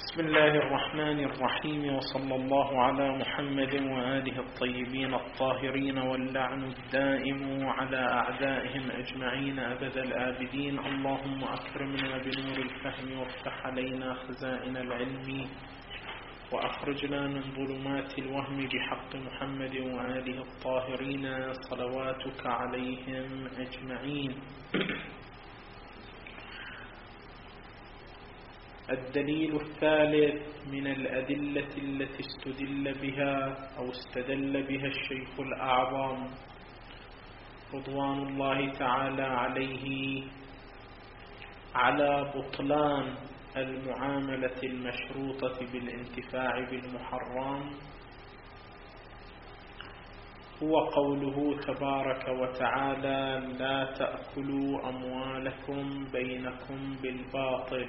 بسم الله الرحمن الرحيم، وصلى الله على محمد وآله الطيبين الطاهرين، واللعن الدائم على أعدائهم أجمعين أبد الآبدين. اللهم أكرمنا بنور الفهم وافتح علينا خزائن العلم وأخرجنا من ظلمات الوهم بحق محمد وآله الطاهرين صلواتك عليهم أجمعين. الدليل الثالث من الأدلة التي استدل بها الشيخ الأعظم رضوان الله تعالى عليه على بطلان المعاملة المشروطة بالانتفاع بالمحرم هو قوله تبارك وتعالى: لا تأكلوا أموالكم بينكم بالباطل.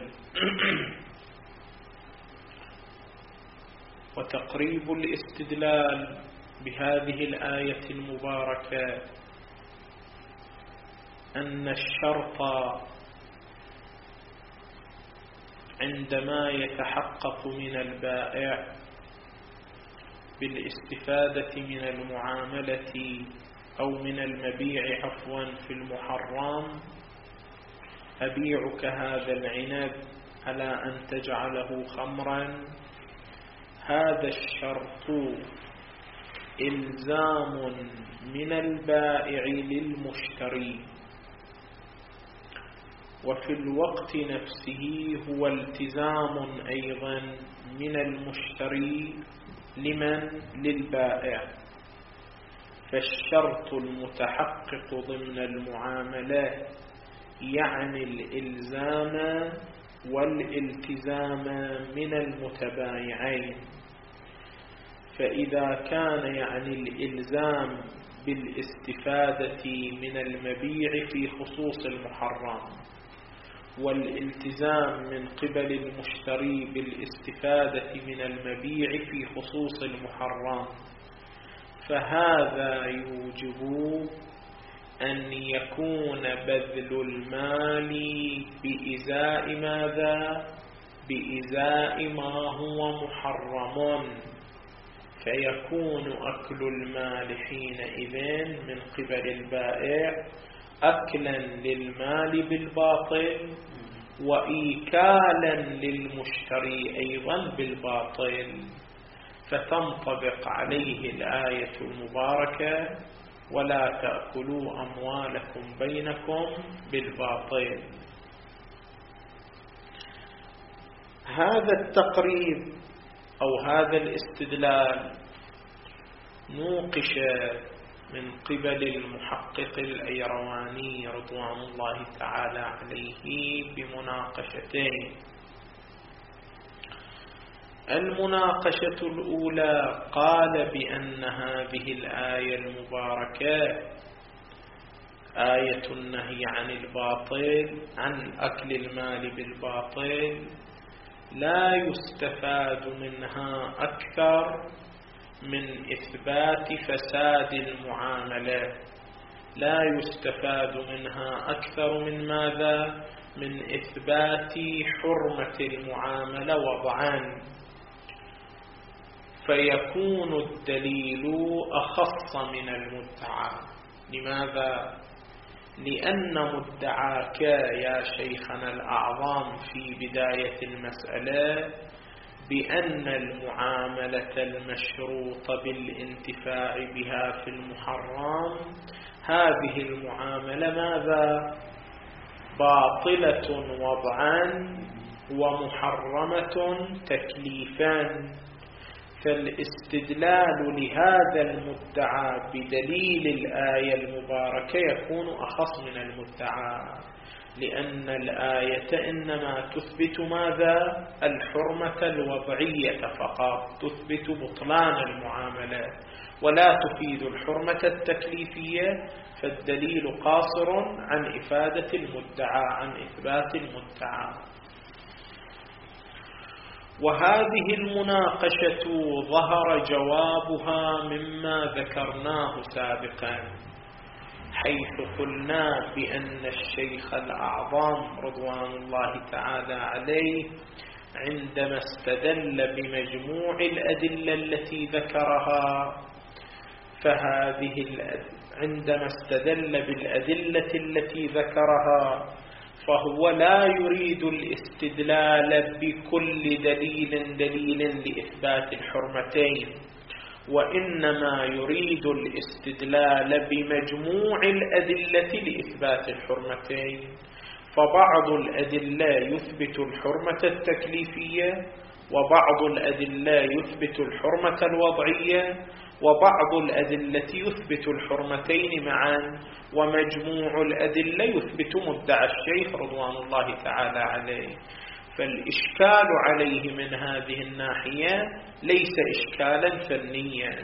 وتقريب الاستدلال بهذه الآية المباركة أن الشرط عندما يتحقق من البائع بالاستفادة من المعاملة أو من المبيع في المحرم: أبيعك هذا العنب على أن تجعله خمرا. هذا الشرط إلزام من البائع للمشتري، وفي الوقت نفسه هو التزام أيضا من المشتري للبائع. فالشرط المتحقق ضمن المعاملة يعني الإلزام والالتزام من المتبايعين. فإذا كان يعني الإلزام بالاستفادة من المبيع في خصوص المحرم، والالتزام من قبل المشتري بالاستفادة من المبيع في خصوص المحرم، فهذا يوجب أن يكون بذل المال بإزاء ماذا؟ بإزاء ما هو محرم، فيكون أكل المال حينئذ من قبل البائع أكلا للمال بالباطل وإيكالا للمشتري أيضا بالباطل. فتنطبق عليه الآية المباركة: ولا تأكلوا أموالكم بينكم بالباطل. هذا التقريب أو هذا الاستدلال نوقش من قبل المحقق الأيرواني رضوان الله تعالى عليه بمناقشتين. المناقشة الأولى قال بأن هذه الآية المباركة آية النهي عن الباطل، عن أكل المال بالباطل، لا يستفاد منها أكثر من إثبات فساد المعاملة، لا يستفاد منها أكثر من ماذا؟ من إثبات حرمة المعاملة وضعا. فيكون الدليل أخص من المدعى. لماذا؟ لأن مدعاك يا شيخنا الأعظم في بداية المسألة بأن المعاملة المشروطة بالانتفاع بها في المحرم، هذه المعاملة ماذا؟ باطلة وضعا ومحرمة تكليفا. فالاستدلال لهذا المدعى بدليل الآية المباركة يكون أخص من المدعى، لأن الآية إنما تثبت ماذا؟ الحرمة الوضعية فقط، تثبت بطلان المعاملة ولا تفيد الحرمة التكليفية. فالدليل قاصر عن إفادة المدعى، عن إثبات المدعى. وهذه المناقشة ظهر جوابها مما ذكرناه سابقا، حيث قلنا بأن الشيخ الأعظم رضوان الله تعالى عليه عندما استدل بمجموع الأدلة التي ذكرها، عندما استدل بالأدلة التي ذكرها فهو لا يريد الاستدلال بكل دليل لإثبات الحرمتين، وإنما يريد الاستدلال بمجموع الأدلة لإثبات الحرمتين. فبعض الأدلة يثبت الحرمة التكليفية، وبعض الأدلة يثبت الحرمة الوضعية، وبعض الأدلة يثبت الحرمتين معا، ومجموع الأدلة يثبت مدعى الشيخ رضوان الله تعالى عليه. فالإشكال عليه من هذه الناحية ليس إشكالا فنيا.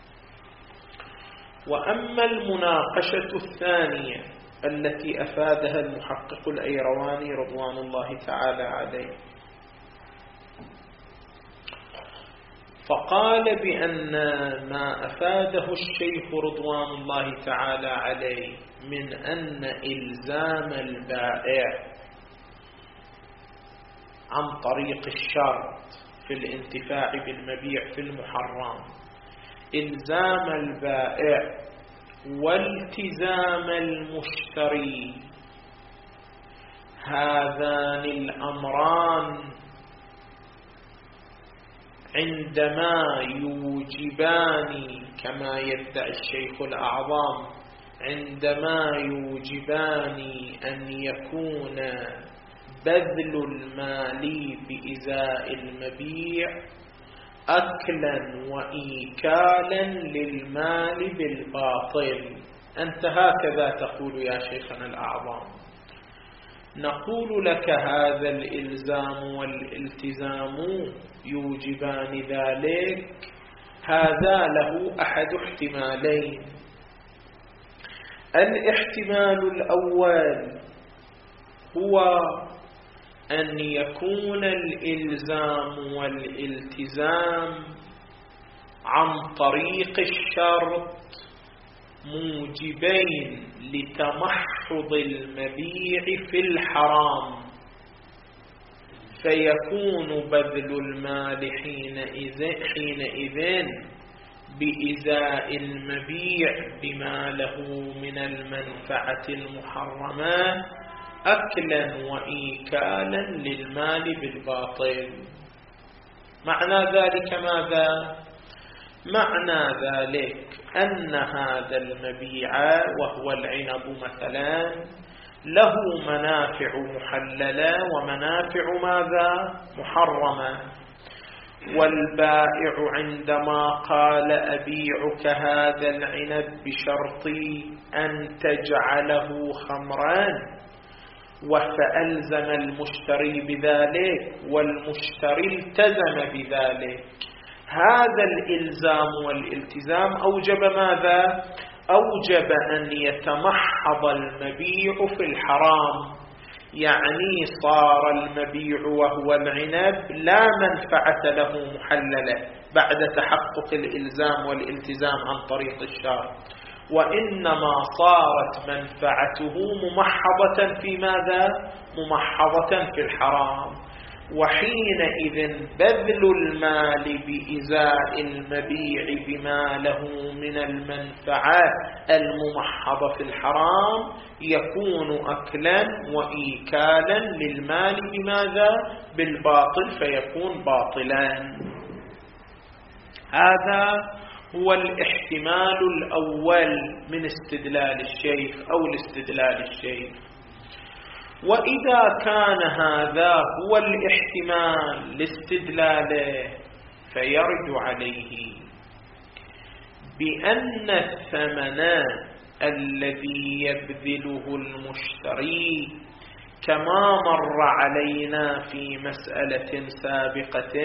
وأما المناقشة الثانية التي أفادها المحقق الأيرواني رضوان الله تعالى عليه، فقال بأن ما أفاده الشيخ رضوان الله تعالى عليه من أن إلزام البائع عن طريق الشرط في الانتفاع بالمبيع في المحرم، إلزام البائع والتزام المشتري، هذان الأمران عندما يوجبان كما يدعي الشيخ الأعظم، عندما يوجبان أن يكون بذل المال بإزاء المبيع أكلا وإيكالا للمال بالباطل. أنت هكذا تقول يا شيخنا الأعظم. نقول لك هذا الإلزام والالتزام يوجبان ذلك، هذا له أحد احتمالين. الاحتمال الأول هو أن يكون الإلزام والالتزام عن طريق الشرط موجبين لتمحض المبيع في الحرام، فيكون بذل المال حينئذ بإزاء المبيع بما له من المنفعة المحرمة أكلا وإيكالا للمال بالباطل. معنى ذلك ماذا؟ معنى ذلك أن هذا المبيع وهو العنب مثلا له منافع محللة ومنافع ماذا؟ محرمة. والبائع عندما قال أبيعك هذا العنب بشرط أن تجعله خمرا، فألزم المشتري بذلك والمشتري التزم بذلك، هذا الإلزام والالتزام أوجب ماذا؟ أوجب أن يتمحض المبيع في الحرام، يعني صار المبيع وهو العنب لا منفعة له محللة بعد تحقق الإلزام والالتزام عن طريق الشرع، وإنما صارت منفعته ممحضة في ماذا؟ ممحضة في الحرام. وحينئذ بذل المال بإزاء المبيع بما له من المنفعة الممحضة في الحرام يكون أكلا وإيكالا للمال بماذا؟ بالباطل، فيكون باطلا. هذا هو الاحتمال الأول من استدلال الشيخ أو الاستدلال الشيخ. وإذا كان هذا هو الاحتمال لاستدلاله فيرد عليه بأن الثمن الذي يبذله المشتري كما مر علينا في مسألة سابقة،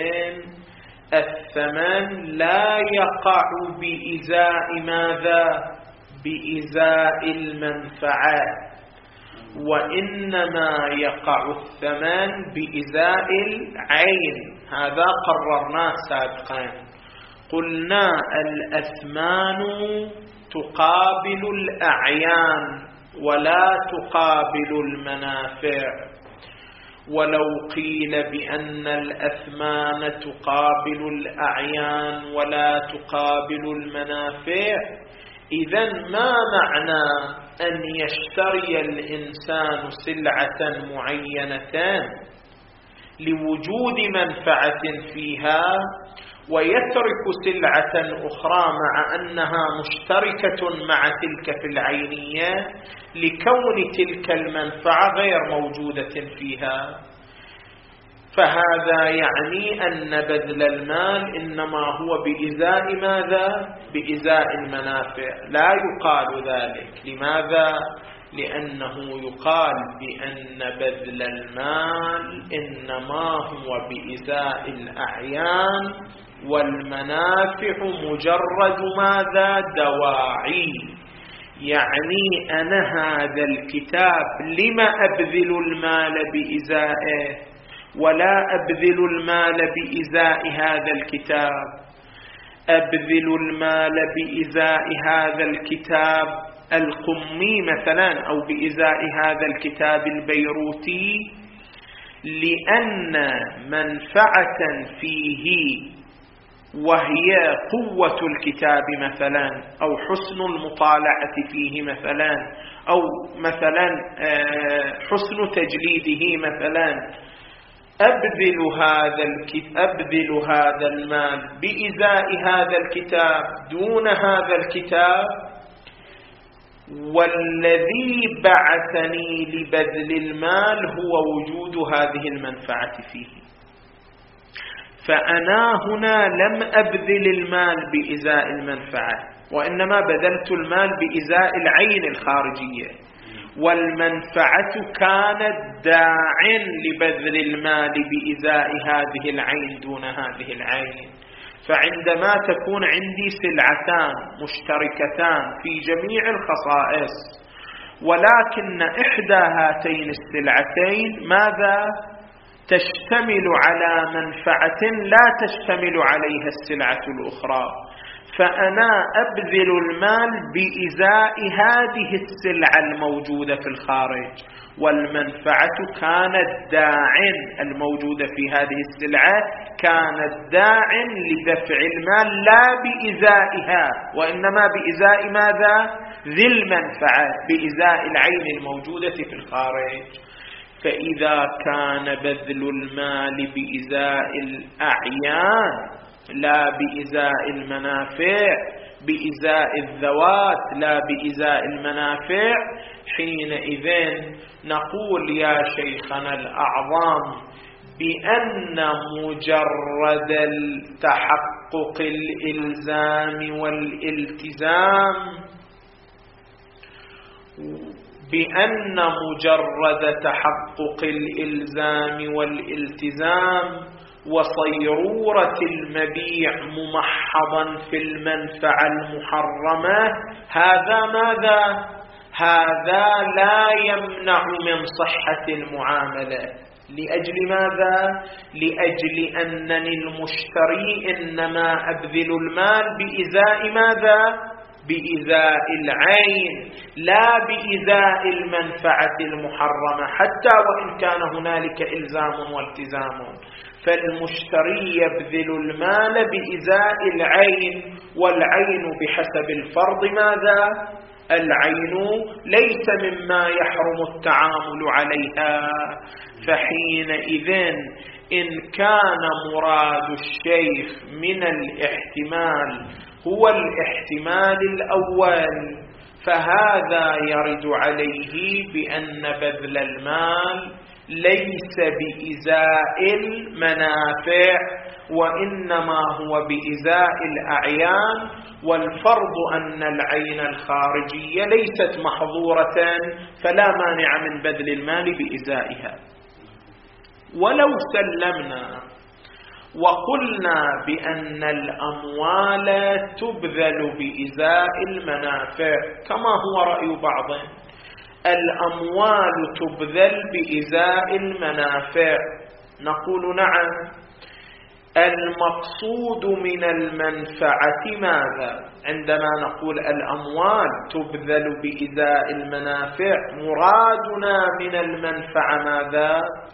الثمن لا يقع بإزاء ماذا؟ بإزاء المنفعة، وإنما يقع الثمن بإزاء العين. هذا قررناه سابقا، قلنا الأثمان تقابل الأعيان ولا تقابل المنافع، ولو قيل بأن الأثمان تقابل الأعيان ولا تقابل المنافع، إذن ما معنى أن يشتري الإنسان سلعة معينة لوجود منفعة فيها ويترك سلعة أخرى مع أنها مشتركة مع تلك في العينية لكون تلك المنفعة غير موجودة فيها؟ فهذا يعني أن بذل المال إنما هو بإزاء ماذا؟ بإزاء المنافع. لا يقال ذلك. لماذا؟ لأنه يقال بأن بذل المال إنما هو بإزاء الأعيان، والمنافع مجرد ماذا؟ دواعي. يعني أنا هذا الكتاب لما أبذل المال بإزائه ولا أبذل المال بإزاء هذا الكتاب؟ أبذل المال بإزاء هذا الكتاب القمي مثلا أو بإزاء هذا الكتاب البيروتي لأن منفعة فيه وهي قوة الكتاب مثلا أو حسن المطالعة فيه مثلا أو مثلا حسن تجليده مثلا، أبذل هذا المال بإزاء هذا الكتاب دون هذا الكتاب، والذي بعثني لبذل المال هو وجود هذه المنفعة فيه. فأنا هنا لم أبذل المال بإزاء المنفعة، وإنما بذلت المال بإزاء العين الخارجية، والمنفعة كانت داعٍ لبذل المال بإزاء هذه العين دون هذه العين. فعندما تكون عندي سلعتان مشتركتان في جميع الخصائص، ولكن إحدى هاتين السلعتين ماذا؟ تشتمل على منفعة لا تشتمل عليها السلعة الأخرى، فأنا أبذل المال بإزاء هذه السلعة الموجودة في الخارج، والمنفعة كانت داعٍ الموجودة في هذه السلعة كانت داعٍ لدفع المال لا بإزائها، وإنما بإزاء ماذا؟ ذي المنفعة، بإزاء العين الموجودة في الخارج. فإذا كان بذل المال بإزاء الأعيان لا بإزاء المنافع، بإزاء الذوات لا بإزاء المنافع، حينئذ نقول يا شيخنا الأعظم بأن مجرد التحقق الإلزام والالتزام، بأن مجرد تحقق الإلزام والالتزام وصيرورة المبيع ممحضا في المنفعة المحرمة، هذا ماذا؟ هذا لا يمنع من صحة المعاملة. لأجل ماذا؟ لأجل أنني المشتري إنما أبذل المال بإزاء ماذا؟ بإزاء العين لا بإزاء المنفعة المحرمة، حتى وإن كان هنالك إلزام والتزام. فالمشتري يبذل المال بإزاء العين، والعين بحسب الفرض ماذا؟ العين ليس مما يحرم التعامل عليها. فحينئذ إن كان مراد الشيخ من الاحتمال هو الاحتمال الأول، فهذا يرد عليه بأن بذل المال ليس بإزاء المنافع، وإنما هو بإزاء الأعيان، والفرض أن العين الخارجية ليست محظورة، فلا مانع من بذل المال بإزائها. ولو سلمنا وقلنا بأن الأموال تبذل بإزاء المنافع كما هو رأي بعضهم، الأموال تبذل بإزاء المنافع، نقول نعم. المقصود من المنفعة ماذا؟ عندما نقول الأموال تبذل بإزاء المنافع، مرادنا من المنفعة ماذا؟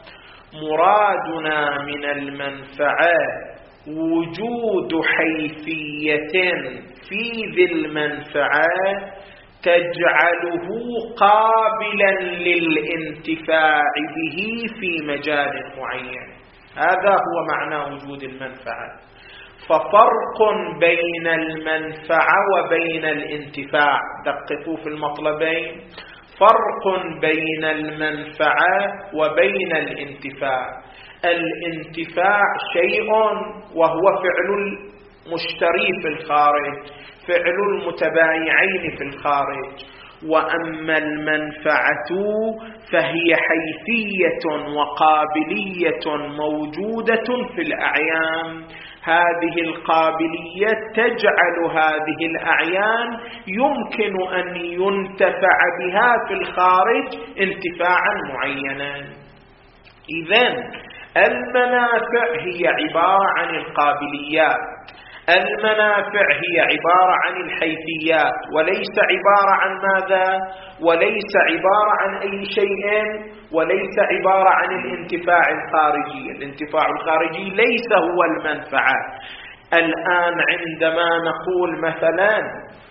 مرادنا من المنفعة وجود حيثية في ذي المنفعة تجعله قابلا للانتفاع به في مجال معين. هذا هو معنى وجود المنفعة. ففرق بين المنفعة وبين الانتفاع، دققوا في المطلبين، فرق بين المنفعة وبين الانتفاع. الانتفاع شيء وهو فعل المشتري في الخارج، فعل المتبايعين في الخارج، وأما المنفعة فهي حيثية وقابلية موجودة في الأعيان. هذه القابلية تجعل هذه الأعيان يمكن أن ينتفع بها في الخارج انتفاعا معينا. إذن المنافع هي عبارة عن القابليات، المنافع هي عبارة عن الحيثيات، وليس عبارة عن ماذا؟ وليس عبارة عن أي شيء، وليس عبارة عن الانتفاع الخارجي. الانتفاع الخارجي ليس هو المنفعة. الآن عندما نقول مثلا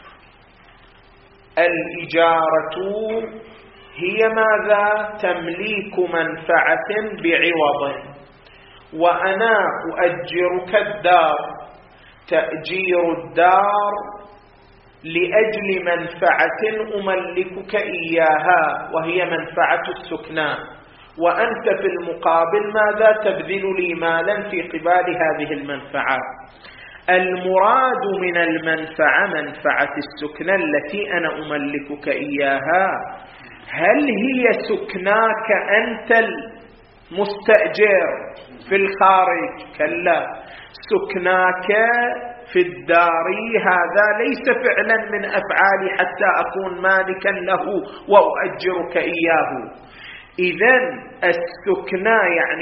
الإجارة هي ماذا؟ تمليك منفعة بعوض، وأنا أؤجرك الدار، تأجير الدار لأجل منفعة أملكك إياها وهي منفعة السكنان، وأنت في المقابل ماذا؟ تبذل لي مالا في قبال هذه المنفعة. المراد من المنفعة منفعة السكنى التي أنا أملكك إياها. هل هي سكناك أنت المستأجر في الخارج؟ كلا، سكناك في الدار هذا ليس فعلا من أفعالي حتى أكون مالكا له وأؤجرك إياه. إذن السكنى يعني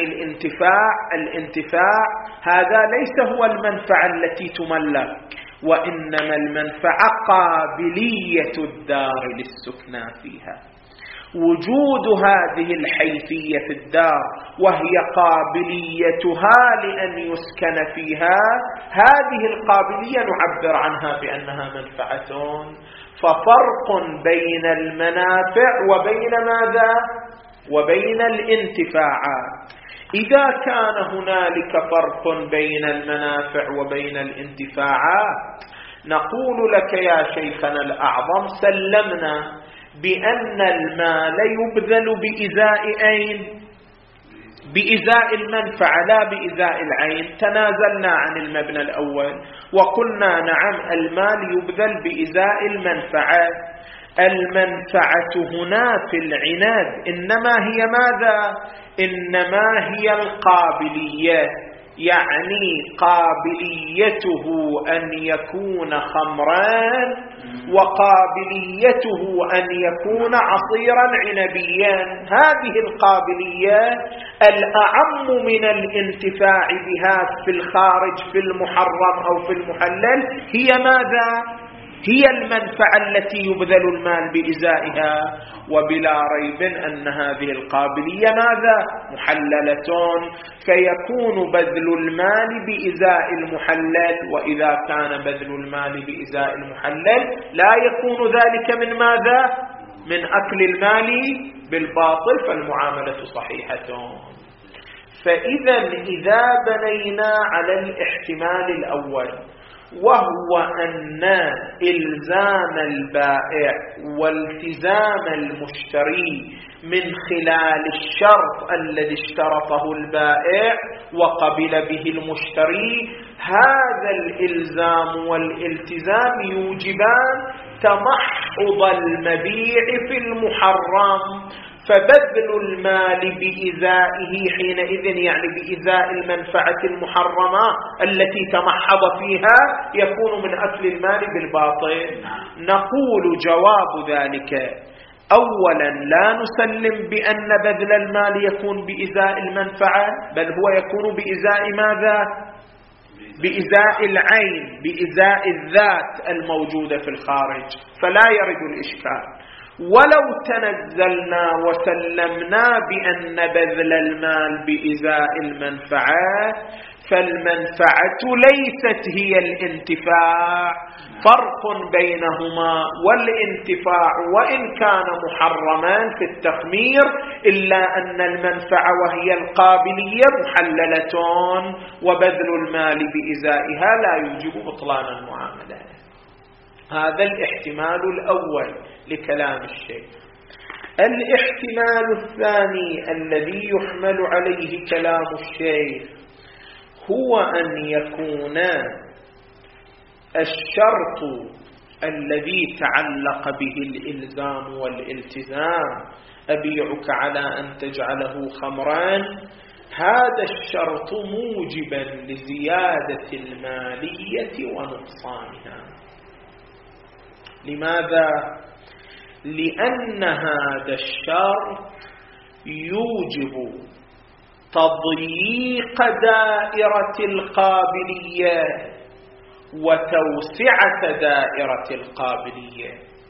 الانتفاع هذا ليس هو المنفعة التي تملك، وإنما المنفعة قابلية الدار للسكنى فيها. وجود هذه الحيثية في الدار وهي قابليتها لأن يسكن فيها، هذه القابلية نعبر عنها بأنها منفعة. ففرق بين المنافع وبين ماذا؟ وبين الانتفاعات. إذا كان هنالك فرق بين المنافع وبين الانتفاعات، نقول لك يا شيخنا الأعظم سلمنا بأن المال يبذل بإزاء أين؟ بإزاء المنفعة لا بإزاء العين. تنازلنا عن المبنى الأول وقلنا نعم المال يبذل بإزاء المنفعة. المنفعة هنا في العناد إنما هي ماذا؟ إنما هي القابلية، يعني قابليته أن يكون خمرا وقابليته أن يكون عصيرا عنبيا. هذه القابلية الأعم من الانتفاع بها في الخارج في المحرم أو في المحلل هي ماذا؟ هي المنفعة التي يبذل المال بإزائها. وبلا ريب أن هذه القابلية ماذا؟ محللة، فيكون بذل المال بإزاء المحلل. وإذا كان بذل المال بإزاء المحلل لا يكون ذلك من ماذا؟ من أكل المال بالباطل، فالمعاملة صحيحة. إذا بنينا على الاحتمال الأول وهو أن إلزام البائع والتزام المشتري من خلال الشرط الذي اشترطه البائع وقبل به المشتري، هذا الإلزام والالتزام يوجبان تمحض المبيع في المحرم. فبذل المال بإزائه حينئذ يعني بإزاء المنفعة المحرمة التي تمحض فيها يكون من أكل المال بالباطل. نقول جواب ذلك: أولا لا نسلم بأن بذل المال يكون بإزاء المنفعة، بل هو يكون بإزاء ماذا؟ بإزاء العين، بإزاء الذات الموجودة في الخارج، فلا يرد الإشكال. ولو تنزلنا وسلمنا بأن بذل المال بإزاء المنفعة، فالمنفعة ليست هي الانتفاع، فرق بينهما. والانتفاع وإن كان محرما في التخمير إلا أن المنفعة وهي القابلية محللة، وبذل المال بإزائها لا يوجب بطلان المعاملة. هذا الاحتمال الأول لكلام الشيخ. الاحتمال الثاني الذي يحمل عليه كلام الشيخ هو أن يكون الشرط الذي تعلق به الإلزام والالتزام، أبيعك على أن تجعله خمرا، هذا الشرط موجبا لزيادة المالية ونقصانها. لماذا؟ لأن هذا الشرط يوجب تضييق دائرة القابلية وتوسعة دائرة القابلية.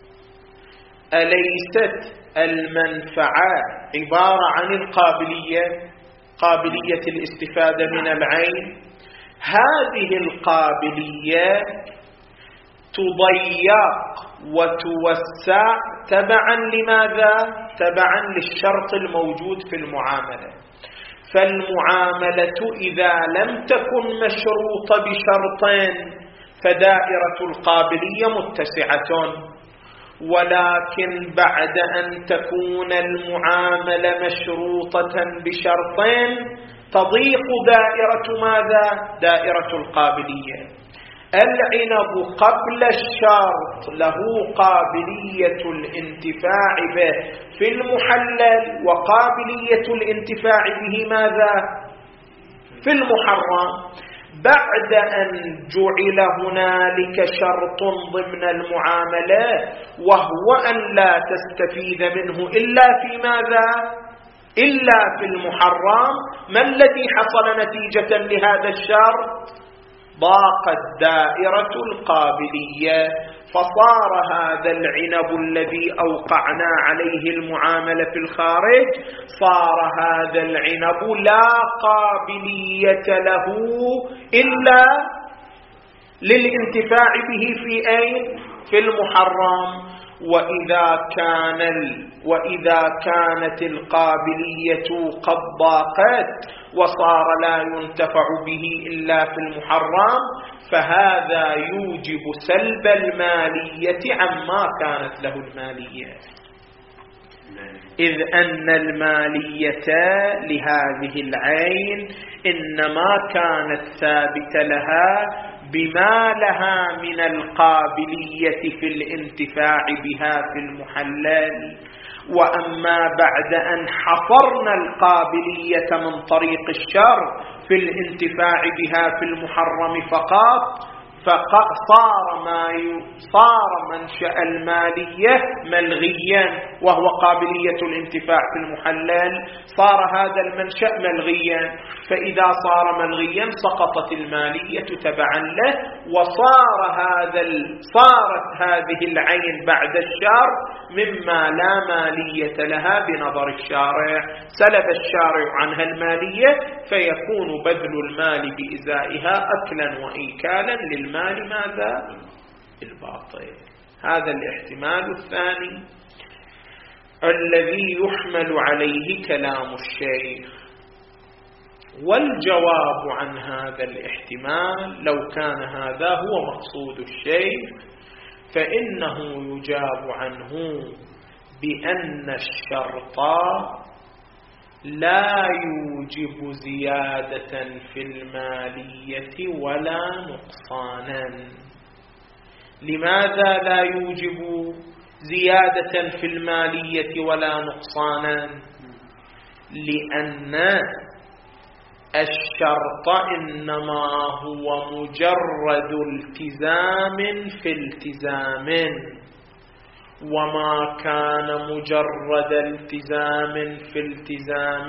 أليست المنفعة عبارة عن القابلية، قابلية الاستفادة من العين؟ هذه القابلية تضيق وتوسع تبعا لماذا؟ تبعا للشرط الموجود في المعاملة. فالمعاملة إذا لم تكن مشروطة بشرطين فدائرة القابلية متسعة، ولكن بعد أن تكون المعاملة مشروطة بشرطين تضيق دائرة ماذا؟ دائرة القابلية. العنب قبل الشرط له قابلية الانتفاع به في المحلل، وقابلية الانتفاع به ماذا؟ في المحرم. بعد أن جعل هنالك شرط ضمن المعاملة وهو أن لا تستفيد منه إلا في ماذا؟ إلا في المحرم، ما الذي حصل نتيجة لهذا الشرط؟ ضاقت دائرة القابلية، فصار هذا العنب الذي أوقعنا عليه المعاملة في الخارج، صار هذا العنب لا قابلية له إلا للانتفاع به في أين؟ في المحرم. وإذا كانت القابلية قد ضاقت وصار لا ينتفع به إلا في المحرم، فهذا يوجب سلب المالية عما كانت له المالية، إذ أن المالية لهذه العين إنما كانت ثابتة لها بما لها من القابلية في الانتفاع بها في المحلل. وأما بعد أن حصرنا القابلية من طريق الشر في الانتفاع بها في المحرم فقط، صار منشأ المالية ملغيا، وهو قابلية الانتفاع في المحلل، صار هذا المنشأ ملغيا. فإذا صار ملغيا سقطت المالية تبعا له، صارت هذه العين بعد الشر مما لا مالية لها بنظر الشارع، سلب الشارع عنها المالية، فيكون بذل المال بإزائها أكلا وإيكالا للمال ماذا؟ الباطل. هذا الاحتمال الثاني الذي يحمل عليه كلام الشيخ. والجواب عن هذا الاحتمال لو كان هذا هو مقصود الشيخ فإنه يجاب عنه بأن الشرط لا يوجب زيادة في المالية ولا نقصانا. لماذا لا يوجب زيادة في المالية ولا نقصانا؟ لأن الشرط إنما هو مجرد التزام في التزام، وما كان مجرد التزام في التزام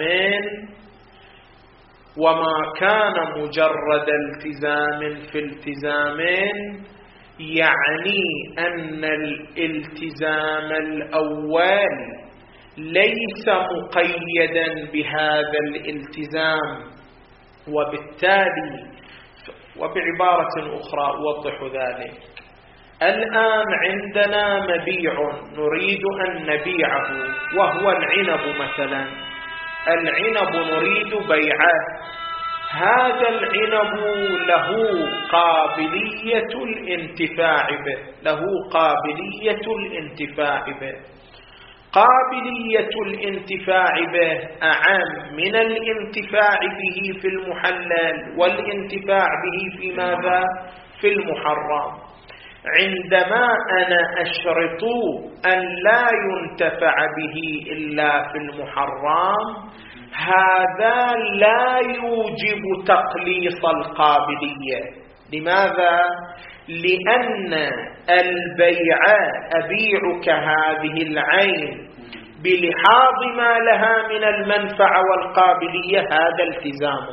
يعني أن الالتزام الأول ليس مقيدا بهذا الالتزام، وبالتالي وبعبارة أخرى أوضح ذلك. الآن عندنا مبيع نريد أن نبيعه وهو العنب مثلا، العنب نريد بيعه، هذا العنب له قابلية الانتفاع به، له قابلية الانتفاع به. قابلية الانتفاع به أعم من الانتفاع به في المحلل والانتفاع به في ماذا؟ في المحرم. عندما أنا أشرط أن لا ينتفع به إلا في المحرم، هذا لا يوجب تقليص القابلية. لماذا؟ لأن البيع أبيعك هذه العين بلحاظ ما لها من المنفعة والقابلية، هذا التزام.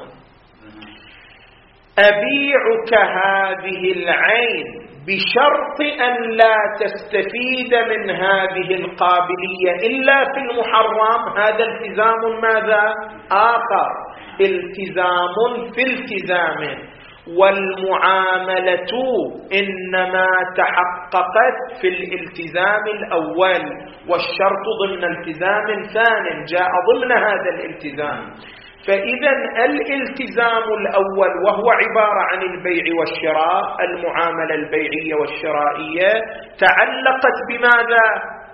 أبيعك هذه العين بشرط أن لا تستفيد من هذه القابلية إلا في المحرم، هذا التزام ماذا؟ آخر، التزام في التزام. والمعاملة إنما تحققت في الالتزام الأول، والشرط ضمن التزام ثان جاء ضمن هذا الالتزام. فإذا الالتزام الأول وهو عبارة عن البيع والشراء، المعاملة البيعية والشرائية، تعلقت بماذا؟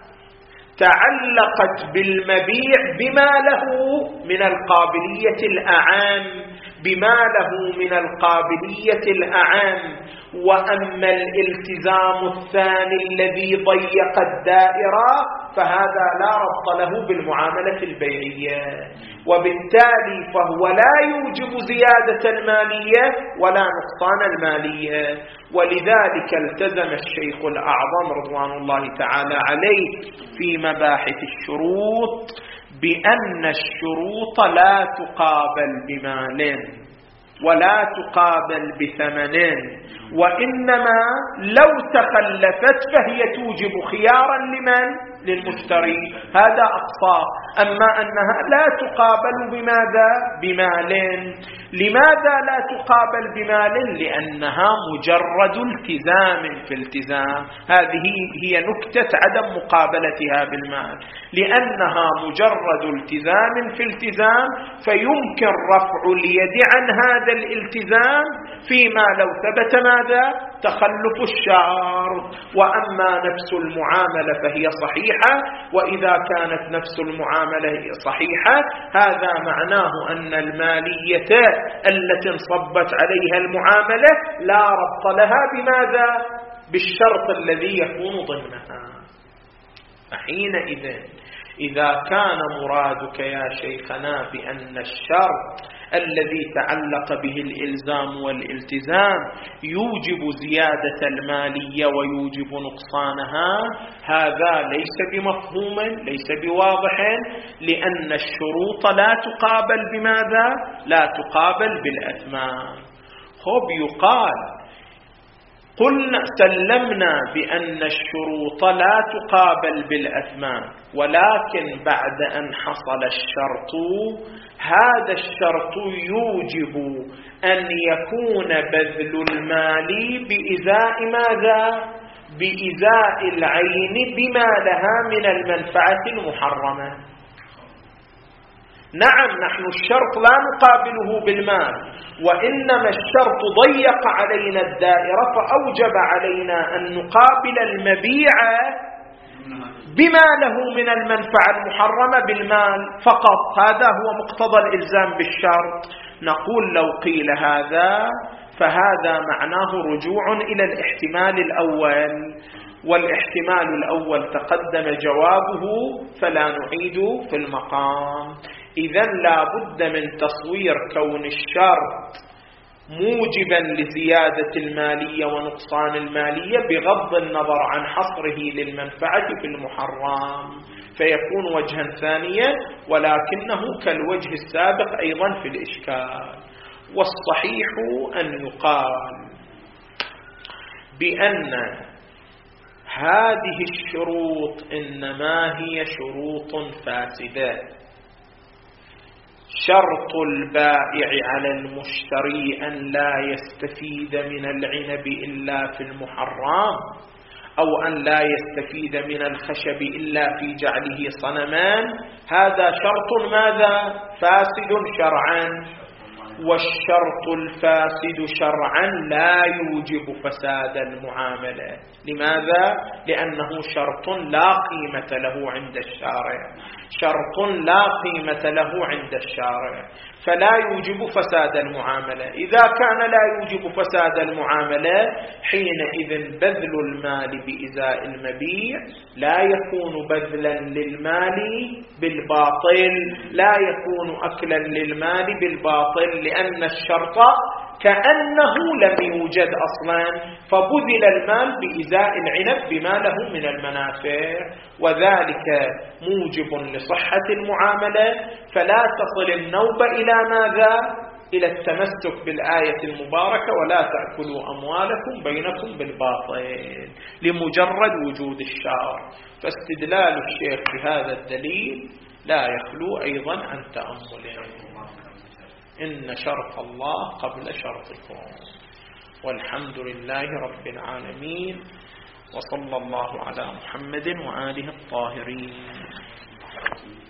تعلقت بالمبيع بما له من القابلية الأعام، بما له من القابلية الأعام. وأما الالتزام الثاني الذي ضيق الدائرة فهذا لا ربط له بالمعاملة البيعية، وبالتالي فهو لا يوجب زيادة المالية ولا نقصان المالية. ولذلك التزم الشيخ الأعظم رضوان الله تعالى عليه في مباحث الشروط بأن الشروط لا تقابل بمال ولا تقابل بثمن، وإنما لو تخلفت فهي توجب خيارا لمن؟ للمشتري، هذا أقصى. أما أنها لا تقابل بماذا؟ بمال. لماذا لا تقابل بمال؟ لأنها مجرد التزام في التزام. هذه هي نكتة عدم مقابلتها بالمال، لأنها مجرد التزام في التزام، فيمكن رفع اليد عن هذا الالتزام فيما لو ثبت ماذا؟ تخلف الشرط. وأما نفس المعاملة فهي صحيحة، وإذا كانت نفس المعاملة صحيحة هذا معناه أن المالية التي انصبت عليها المعاملة لا ربط لها بماذا؟ بالشرط الذي يكون ضمنها. حينئذ إذا كان مرادك يا شيخنا بأن الشرط الذي تعلق به الإلزام والالتزام يوجب زيادة المالية ويوجب نقصانها، هذا ليس بمفهوم، ليس بواضح، لأن الشروط لا تقابل بماذا؟ لا تقابل بالأثمان. يقال قلنا سلمنا بأن الشروط لا تقابل بالأثمان، ولكن بعد أن حصل الشرط، هذا الشرط يوجب أن يكون بذل المال بإزاء ماذا؟ بإزاء العين بما لها من المنفعة المحرمة. نعم، نحن الشرط لا نقابله بالمال، وإنما الشرط ضيق علينا الدائرة فأوجب علينا أن نقابل المبيع بما له من المنفعة المحرمة بالمال فقط. هذا هو مقتضى الإلزام بالشرط. نقول لو قيل هذا فهذا معناه رجوع إلى الاحتمال الأول، والاحتمال الأول تقدم جوابه فلا نعيد في المقام. إذن لا بد من تصوير كون الشرط موجبا لزيادة المالية ونقصان المالية بغض النظر عن حصره للمنفعة في المحرم، فيكون وجها ثانيا، ولكنه كالوجه السابق أيضا في الإشكال. والصحيح أن يقال بأن هذه الشروط إنما هي شروط فاسدة. شرط البائع على المشتري أن لا يستفيد من العنب إلا في المحرم، أو أن لا يستفيد من الخشب إلا في جعله صنمان، هذا شرط ماذا؟ فاسد شرعا. والشرط الفاسد شرعا لا يوجب فساد المعاملة. لماذا؟ لأنه شرط لا قيمة له عند الشارع، شرط لا قيمة له عند الشارع، فلا يوجب فساد المعاملة. إذا كان لا يوجب فساد المعاملة، حينئذ بذل المال بإزاء المبيع لا يكون بذلا للمال بالباطل، لا يكون أكلا للمال بالباطل، لأن الشرط كأنه لم يوجد أصلا، فبذل المال بإزاء العنب بما له من المنافع، وذلك موجب لصحة المعاملة. فلا تصل النوبة إلى ماذا؟ إلى التمسك بالآية المباركة ولا تأكلوا أموالكم بينكم بالباطل لمجرد وجود الشرع. فاستدلال الشيخ بهذا الدليل لا يخلو أيضا عن تأمل. إن شرط الله قبل شرطكم. والحمد لله رب العالمين، وصلى الله على محمد وآله الطاهرين.